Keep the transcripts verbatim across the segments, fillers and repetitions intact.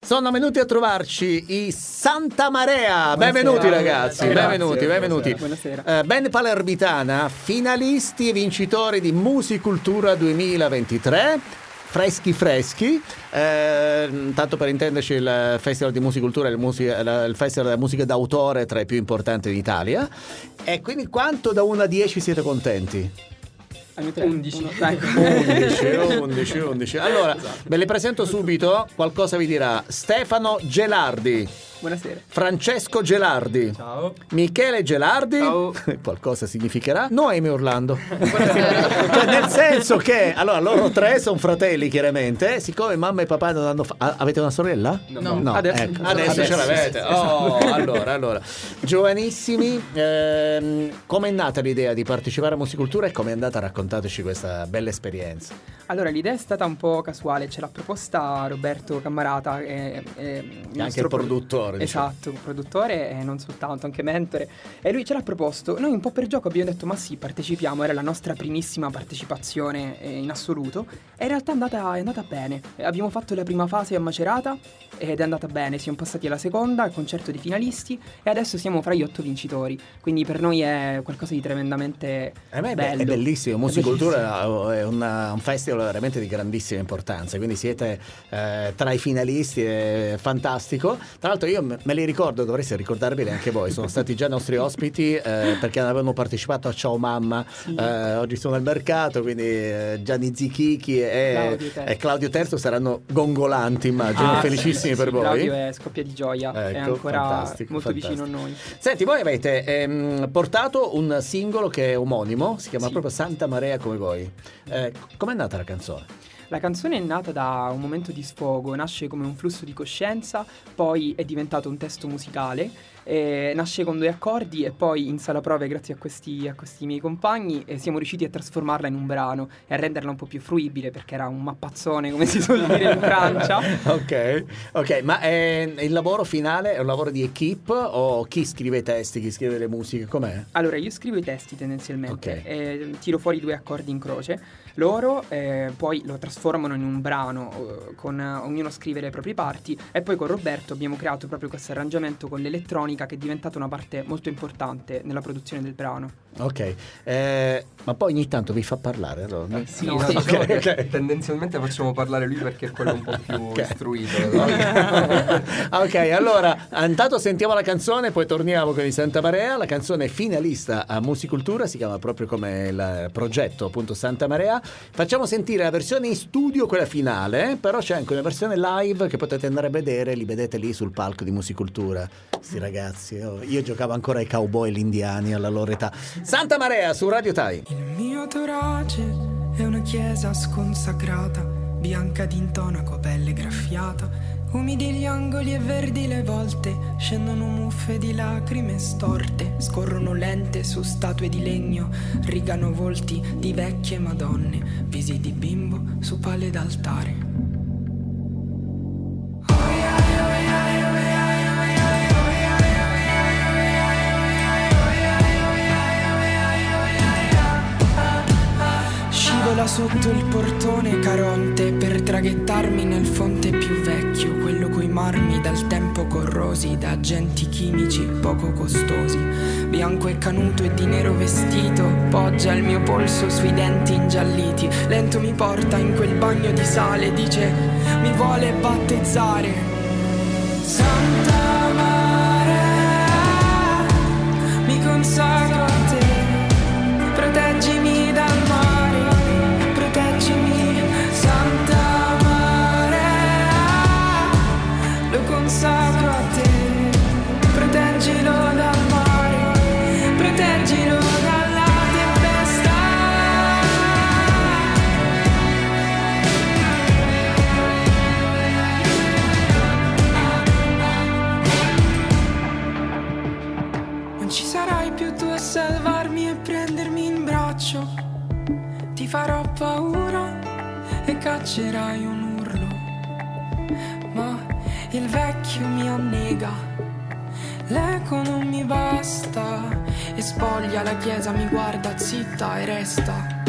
Sono venuti a trovarci i Santa Marea. Buonasera. Benvenuti ragazzi, grazie, benvenuti, benvenuti. Buonasera. Uh, band palermitana, finalisti e vincitori di Musicultura duemilaventitré. Freschi freschi, eh, tanto per intenderci il Festival di Musicultura è il, musica, il Festival della musica d'autore tra i più importanti d'Italia. E quindi quanto da uno a dieci siete contenti? undici. undici, undici, undici. Allora, esatto. Ve li presento subito, qualcosa vi dirà. Stefano Gelardi. Buonasera. Francesco Gelardi. Ciao. Michele Gelardi. Ciao. Qualcosa significherà. Noemi Orlando. Cioè, nel senso che, allora, loro tre sono fratelli, chiaramente. Siccome mamma e papà non hanno fa- avete una sorella? No, no. no. Adesso, Ecco. adesso, adesso ce l'avete. Oh, allora, allora. Giovanissimi, ehm, come è nata l'idea di partecipare a Musicultura e come è andata? Raccontateci questa bella esperienza. Allora, l'idea è stata un po' casuale, ce l'ha proposta Roberto Cammarata, che è il anche il produttore. Esatto, produttore e non soltanto, anche mentore. E lui ce l'ha proposto. Noi un po' per gioco abbiamo detto ma sì, partecipiamo. Era la nostra primissima partecipazione eh, in assoluto. E in realtà è andata, è andata bene. Abbiamo fatto la prima fase a Macerata ed è andata bene. Siamo passati alla seconda, al concerto di finalisti, e adesso siamo fra gli otto vincitori. Quindi per noi è qualcosa di tremendamente eh beh, bello. È bellissimo. Musicultura è una, un festival veramente di grandissima importanza. Quindi siete eh, tra i finalisti, è fantastico. Tra l'altro io me li ricordo, dovreste ricordarveli anche voi, sono stati già nostri ospiti eh, perché avevano partecipato a Ciao Mamma, sì. eh, oggi sono al mercato, quindi eh, Gianni Zichichi e Claudio, e Claudio Terzo saranno gongolanti, immagino, ah, felicissimi sì, per sì, voi. Claudio è scoppia di gioia, ecco, è ancora fantastico, molto fantastico. vicino a noi. Senti, voi avete ehm, portato un singolo che è omonimo, si chiama sì. proprio Santa Marea come voi. Eh, com'è nata la canzone? La canzone è nata da un momento di sfogo, nasce come un flusso di coscienza, poi è diventato un testo musicale, eh, nasce con due accordi e poi in sala prove, grazie a questi, a questi miei compagni, eh, siamo riusciti a trasformarla in un brano e a renderla un po' più fruibile, perché era un mappazzone, come si suol dire in Francia. Ok, ok, ma è, il lavoro finale è un lavoro di equipe o chi scrive i testi, chi scrive le musiche, com'è? Allora, io scrivo i testi tendenzialmente, okay. e tiro fuori due accordi in croce. Loro eh, poi lo trasformano in un brano, eh, con uh, ognuno scrive le proprie parti, e poi con Roberto abbiamo creato proprio questo arrangiamento con l'elettronica che è diventata una parte molto importante nella produzione del brano. Ok, eh, ma poi ogni tanto vi fa parlare allora? Eh, sì, no, no, diciamo okay, che okay. tendenzialmente facciamo parlare lui perché è quello un po' più okay. istruito. Okay. Ok, allora intanto sentiamo la canzone, poi torniamo con i Santa Marea. La canzone è finalista a Musicultura, si chiama proprio come il progetto, appunto, Santa Marea. Facciamo sentire la versione in studio, quella finale, però c'è anche una versione live che potete andare a vedere, li vedete lì sul palco di Musicultura. Sti ragazzi, oh, io giocavo ancora ai cowboy, gli indiani alla loro età. Santa Marea su Radio Time. Il mio torace è una chiesa sconsacrata, bianca d'intonaco, pelle graffiata. Umidi gli angoli e verdi le volte, scendono muffe di lacrime storte, scorrono lente su statue di legno, rigano volti di vecchie madonne, visi di bimbo su pale d'altare. Scivola sotto il portone Caronte per traghettarmi nel fonte più vecchio, quello coi marmi dal tempo corrosi da agenti chimici poco costosi. Bianco e canuto e di nero vestito, poggia il mio polso sui denti ingialliti. Lento mi porta in quel bagno di sale, dice mi vuole battezzare. Santa Marea, mi consacro a te, proteggimi dal mare, proteggimi. Santa Marea, lo consacro a te, proteggilo dal mare, proteggilo dalla tempesta. Non ci sarai più tu a salvarmi e prendermi in braccio, ti farò paura e caccerai un urlo, ma il vecchio mi annega, l'eco non mi basta e spoglia la chiesa, mi guarda zitta e resta.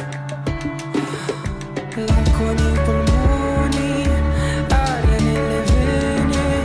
L'acqua nei polmoni, aria nelle vene,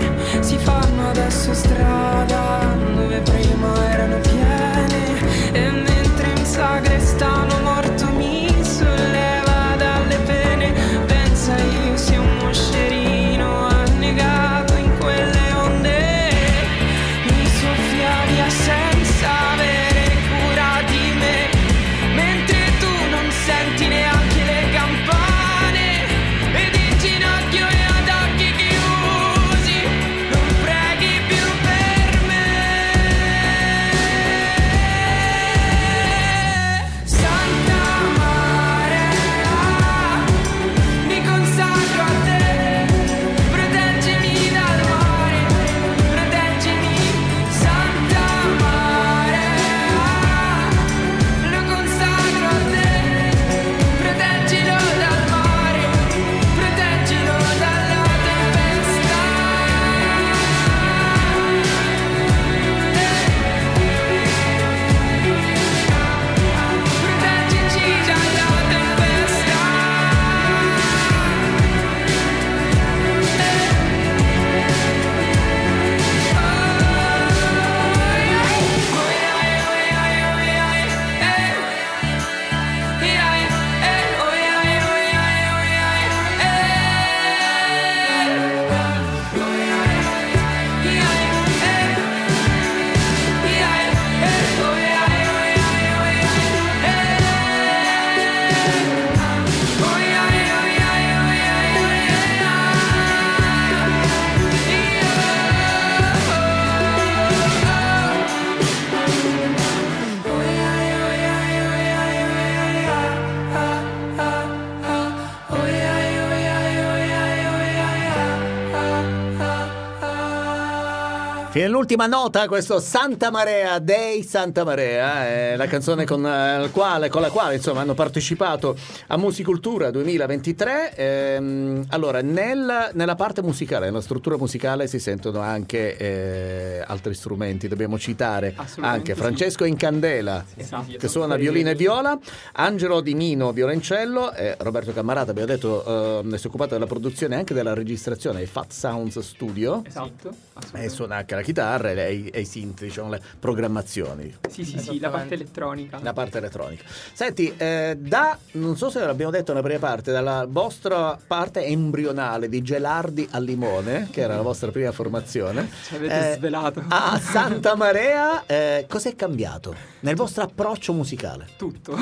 Fino all'ultima nota, questo Santa Marea dei Santa Marea, è la canzone con, eh, quale, con la quale insomma hanno partecipato a Musicultura duemilaventitré. Ehm, allora, nel, nella parte musicale, nella struttura musicale si sentono anche eh, altri strumenti. Dobbiamo citare anche Francesco sì. Incandela, Sì, esatto. che suona violino e viola, Angelo Di Nino violoncello, e Roberto Cammarata, abbiamo detto, eh, si è occupato della produzione e anche della registrazione ai Fat Sounds Studio. Esatto. E suona anche la chitarra e i, e i synth, diciamo, le programmazioni. Sì, sì, sì, la parte elettronica. La parte elettronica. Senti, eh, da, non so se l'abbiamo detto nella prima parte, dalla vostra parte embrionale di Gelardi al Limone, che era la vostra prima formazione, ci avete eh, svelato. a Santa Marea, eh, cos'è cambiato nel vostro approccio musicale? Tutto.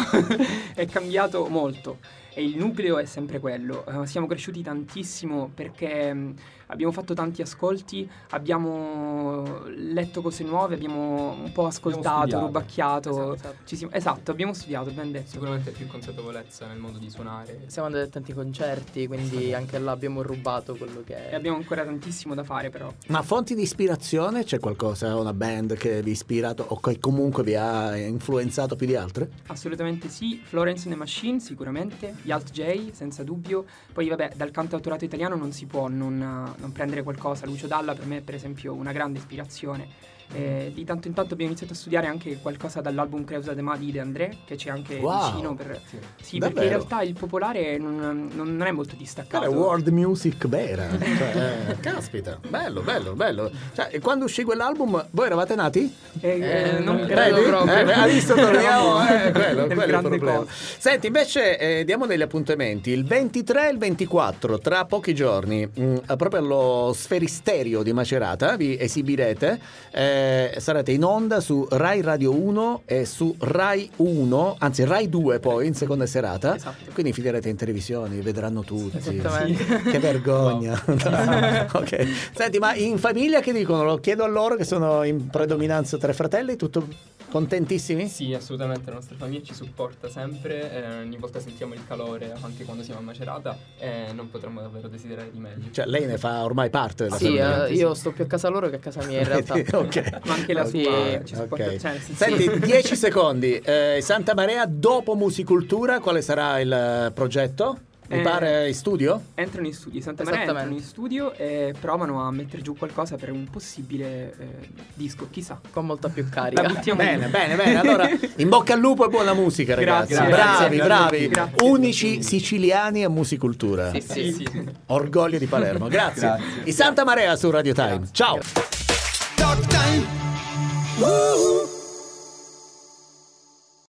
È cambiato molto. E il nucleo è sempre quello. Uh, siamo cresciuti tantissimo perché mh, abbiamo fatto tanti ascolti, abbiamo letto cose nuove, abbiamo un po' ascoltato, rubacchiato. Esatto, esatto. Ci siamo, esatto, abbiamo studiato, ben detto. Sicuramente più consapevolezza nel modo di suonare. Siamo andati a tanti concerti, quindi anche là abbiamo rubato quello che è. E abbiamo ancora tantissimo da fare, però. Ma fonti di ispirazione? C'è qualcosa, una band che vi ha ispirato o che comunque vi ha influenzato più di altre? Assolutamente sì, Florence and the Machine sicuramente, gli Alt J senza dubbio. Poi vabbè, dal cantautorato italiano non si può non, non prendere qualcosa. Lucio Dalla per me è per esempio una grande ispirazione. Eh, di tanto in tanto abbiamo iniziato a studiare anche qualcosa dall'album Creusa de Ma di De André, che c'è anche wow. vicino per... Sì, sì davvero? perché in realtà il popolare non, non è molto distaccato. È world music vera. Cioè, eh, caspita, bello, bello, bello. Cioè, e quando uscì quell'album, voi eravate nati? Eh, Eh, non non credo credo proprio. Eh, ha visto, torniamo, eh, quello, È quello è il grande problema. cosa. Senti, invece eh, diamo degli appuntamenti. Il ventitré e il ventiquattro, tra pochi giorni, mh, proprio allo Sferisterio di Macerata, vi esibirete. Eh, sarete in onda su Rai Radio uno e su Rai uno, anzi Rai due poi in seconda serata. Esatto. Quindi filerete in televisione, vedranno tutti. Esattamente. Che vergogna. Ok. Senti, ma in famiglia che dicono? Lo chiedo a loro, che sono in predominanza tre fratelli, tutto contentissimi? Sì, assolutamente, la nostra famiglia ci supporta sempre, eh, ogni volta sentiamo il calore anche quando siamo a Macerata e non potremmo davvero desiderare di meglio. Cioè, lei ne fa ormai parte della Sì, famiglia. eh, io sto più a casa loro che a casa mia in realtà. Ok. Ma anche la Sì, sua ci supporta, Ok. cioè, sì, Senti, sì. dieci secondi. Eh, Santa Marea dopo Musicultura, quale sarà il eh, progetto? Mi Eh, pare in studio? Entrano in studio, Santa Maria Esattamente. entrano in studio e provano a mettere giù qualcosa per un possibile eh, disco, chissà. Con molta più La carica. buttiamo Bene, lì. bene, bene. Allora, in bocca al lupo e buona musica, ragazzi. Grazie, bravi, grazie, bravi. grazie. Unici siciliani a Musicultura. Sì, sì. Sì, sì. Orgoglio di Palermo. Grazie. Grazie. I Santa Marea su Radio Time. Ciao. Talk time.